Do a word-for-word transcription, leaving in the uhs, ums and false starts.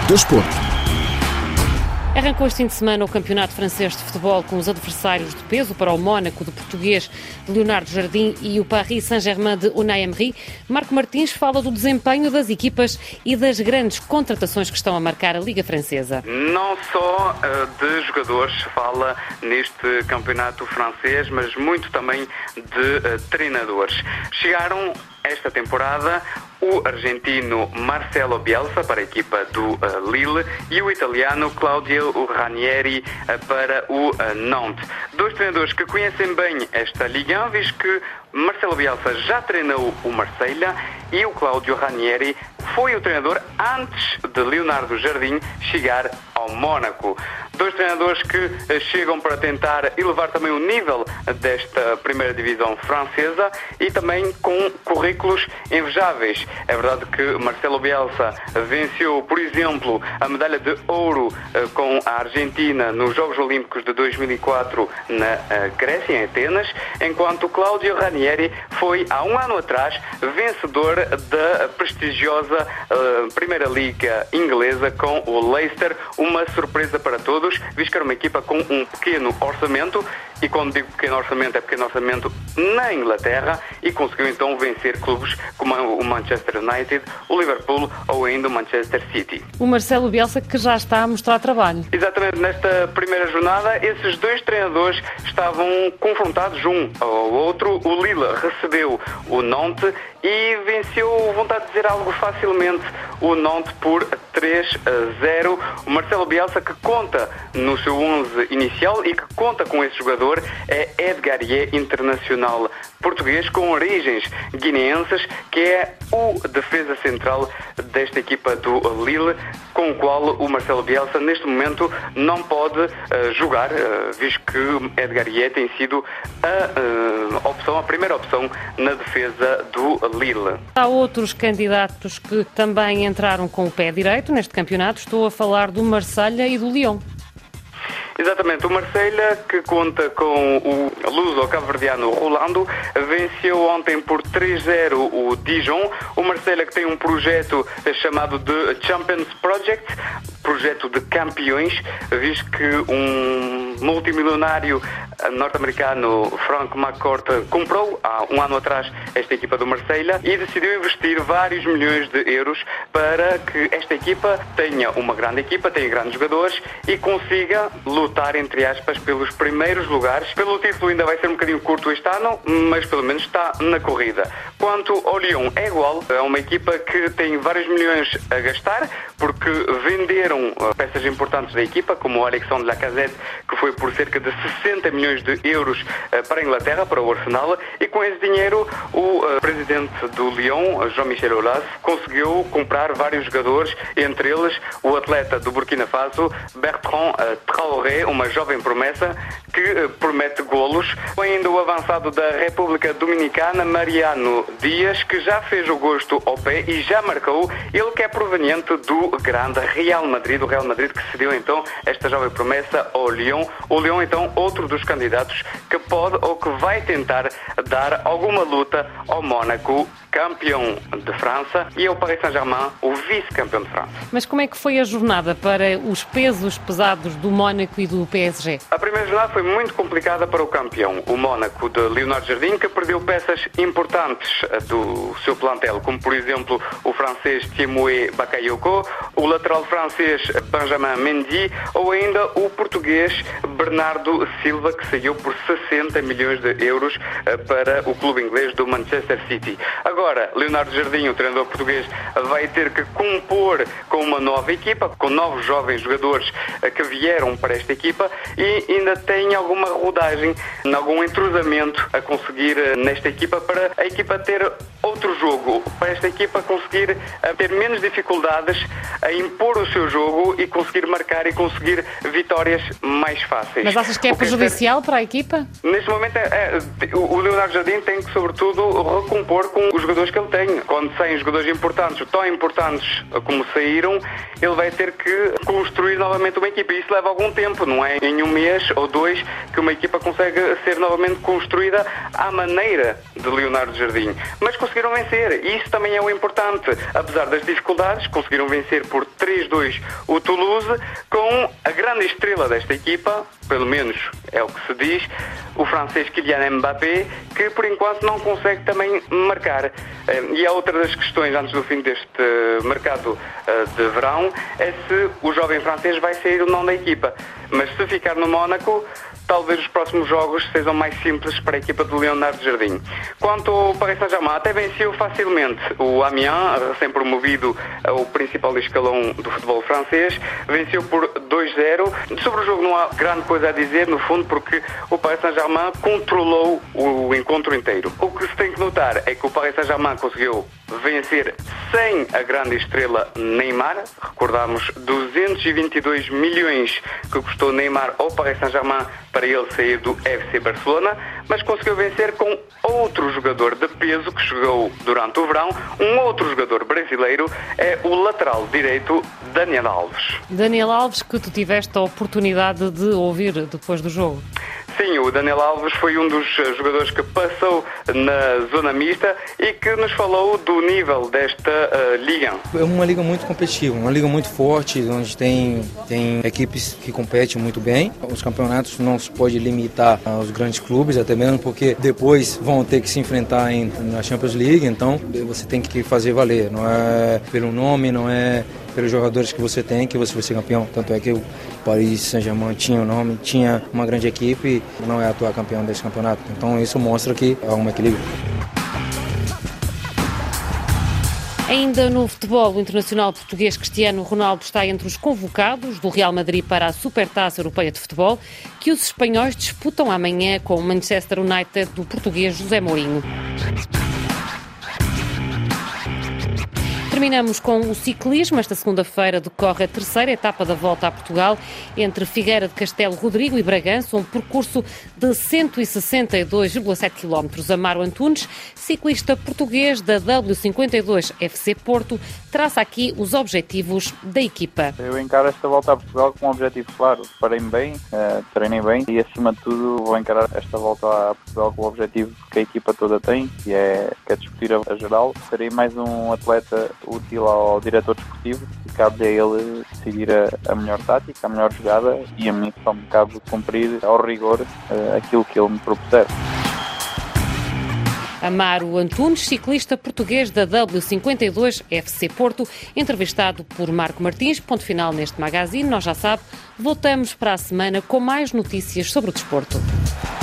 Desporto. Arrancou este fim de semana o Campeonato Francês de Futebol com os adversários de peso para o Mónaco do português Leonardo Jardim e o Paris Saint-Germain de Unai Emery. Marco Martins fala do desempenho das equipas e das grandes contratações que estão a marcar a Liga Francesa. Não só uh, de jogadores fala neste campeonato francês, mas muito também de uh, treinadores. Chegaram esta temporada o argentino Marcelo Bielsa para a equipa do uh, Lille e o italiano Claudio Ranieri uh, para o uh, Nantes. Dois treinadores que conhecem bem esta Ligue um, visto que Marcelo Bielsa já treinou o Marseille e o Claudio Ranieri foi o treinador antes de Leonardo Jardim chegar ao Mónaco. Dois treinadores que chegam para tentar elevar também o nível desta primeira divisão francesa e também com currículos invejáveis. É verdade que Marcelo Bielsa venceu, por exemplo, a medalha de ouro com a Argentina nos Jogos Olímpicos de dois mil e quatro na Grécia, em Atenas, enquanto Claudio Ranieri foi, há um ano atrás, vencedor da prestigiosa uh, Primeira Liga inglesa com o Leicester, uma surpresa para todos, visto que era uma equipa com um pequeno orçamento, e quando digo pequeno orçamento, é pequeno orçamento na Inglaterra, e conseguiu então vencer clubes como o Manchester United, o Liverpool ou ainda o Manchester City. O Marcelo Bielsa que já está a mostrar trabalho. Exatamente, nesta primeira jornada, esses dois treinadores estavam confrontados um ao outro. O Lille recebeu o Nantes e venceu, vontade de dizer algo facilmente, o Nantes por três a zero. O Marcelo Bielsa, que conta no seu onze inicial e que conta com esse jogador, é Edgar Ye, internacional português com origens guineenses, que é o defesa central desta equipa do Lille, com o qual o Marcelo Bielsa neste momento não pode uh, jogar, uh, visto que Edgar Ye tem sido a uh, opção, a primeira opção na defesa do Lille. Há outros candidatos que também entraram com o pé direito neste campeonato. Estou a falar do Marselha e do Lyon. Exatamente, o Marselha, que conta com o luso-cabo-verdiano Rolando, venceu ontem por três a zero o Dijon. O Marselha, que tem um projeto chamado de Champions Project, projeto de campeões, visto que um multimilionário norte-americano, Frank McCourt, comprou há um ano atrás esta equipa do Marselha e decidiu investir vários milhões de euros para que esta equipa tenha uma grande equipa, tenha grandes jogadores e consiga lutar, entre aspas, pelos primeiros lugares. Pelo título ainda vai ser um bocadinho curto este ano, mas pelo menos está na corrida. Quanto ao Lyon, é igual, é uma equipa que tem vários milhões a gastar, porque venderam peças importantes da equipa, como o Alexandre Lacazette, que foi por cerca de sessenta milhões de euros para a Inglaterra, para o Arsenal, e com esse dinheiro o presidente do Lyon, Jean-Michel Aulas, conseguiu comprar vários jogadores, entre eles o atleta do Burkina Faso, Bertrand Traoré, uma jovem promessa que promete golos. Ainda o avançado da República Dominicana, Mariano Dias, que já fez o gosto ao pé e já marcou, ele que é proveniente do grande Real Madrid, o Real Madrid que cedeu então esta jovem promessa ao Lyon. O Lyon então outro dos candidatos que pode ou que vai tentar dar alguma luta ao Mónaco, campeão de França, e ao Paris Saint-Germain, o vice-campeão de França. Mas como é que foi a jornada para os pesos pesados do Mónaco e do P S G? A primeira jornada foi muito complicada para o campeão, o Mónaco de Leonardo Jardim, que perdeu peças importantes do seu plantel, como por exemplo o francês Thiemoué Bakayoko, o lateral francês Benjamin Mendy ou ainda o português Bernardo Silva, que saiu por sessenta milhões de euros para o clube inglês do Manchester City. Agora, Leonardo Jardim, o treinador português, vai ter que compor com uma nova equipa, com novos jovens jogadores que vieram para esta equipa e ainda tem alguma rodagem, algum entrosamento a conseguir nesta equipa para a equipa ter outro jogo, para esta equipa conseguir ter menos dificuldades a impor o seu jogo e conseguir marcar e conseguir vitórias mais fáceis. Mas achas que é prejudicial para a equipa? Neste momento, é, é, o Leonardo Jardim tem que, sobretudo, recompor com os jogadores que ele tem. Quando saem jogadores importantes, tão importantes como saíram, ele vai ter que construir novamente uma equipa. E isso leva algum tempo, não é em um mês ou dois que uma equipa consegue ser novamente construída à maneira de Leonardo Jardim. Mas conseguiu conseguiram vencer. E isso também é o importante. Apesar das dificuldades, conseguiram vencer por três a dois o Toulouse, com a grande estrela desta equipa, pelo menos é o que se diz, o francês Kylian Mbappé, que por enquanto não consegue também marcar. E a outra das questões antes do fim deste mercado de verão é se o jovem francês vai sair ou não da equipa. Mas se ficar no Mónaco, talvez os próximos jogos sejam mais simples para a equipa de Leonardo Jardim. Quanto ao Paris Saint-Germain, até venceu facilmente o Amiens, recém-promovido ao principal escalão do futebol francês, venceu por dois a zero. Sobre o jogo não há grande coisa a dizer, no fundo, porque o Paris Saint-Germain controlou o encontro inteiro. O que se tem que notar é que o Paris Saint-Germain conseguiu vencer sem a grande estrela Neymar. Recordamos duzentos e vinte e dois milhões que custou Neymar ao Paris Saint-Germain para ele sair do F C Barcelona, mas conseguiu vencer com outro jogador de peso que chegou durante o verão, um outro jogador brasileiro, é o lateral direito Daniel Alves. Daniel Alves, que tu tiveste a oportunidade de ouvir depois do jogo. Sim, o Daniel Alves foi um dos jogadores que passou na zona mista e que nos falou do nível desta uh, liga. É uma liga muito competitiva, uma liga muito forte, onde tem, tem equipes que competem muito bem. Os campeonatos não se pode limitar aos grandes clubes, até mesmo porque depois vão ter que se enfrentar em, na Champions League, então você tem que fazer valer. Não é pelo nome, não é pelos jogadores que você tem que você vai ser campeão. Tanto é que o Paris Saint-Germain tinha o nome, tinha uma grande equipe e não é atual campeão desse campeonato. Então isso mostra que há um equilíbrio. Ainda no futebol, o internacional português Cristiano Ronaldo está entre os convocados do Real Madrid para a Supertaça Europeia de Futebol, que os espanhóis disputam amanhã com o Manchester United do português José Mourinho. Terminamos com o ciclismo. Esta segunda-feira decorre a terceira etapa da Volta a Portugal entre Figueira de Castelo Rodrigo e Bragança, um percurso de cento e sessenta e dois vírgula sete quilómetros. Amaro Antunes, ciclista português da W cinquenta e dois F C Porto, traça aqui os objetivos da equipa. Eu encaro esta Volta a Portugal com um objetivo claro. Parei-me bem, uh, treinei bem e, acima de tudo, vou encarar esta Volta a Portugal com o objetivo que a equipa toda tem, que é, que é discutir a, a geral. Serei mais um atleta útil ao diretor desportivo e cabe a ele decidir a, a melhor tática, a melhor jogada, e a mim só me cabe cumprir ao rigor uh, aquilo que ele me propuser. Amaro Antunes, ciclista português da W cinquenta e dois F C Porto, entrevistado por Marco Martins. Ponto final neste magazine. Nós já sabe, voltamos para a semana com mais notícias sobre o desporto.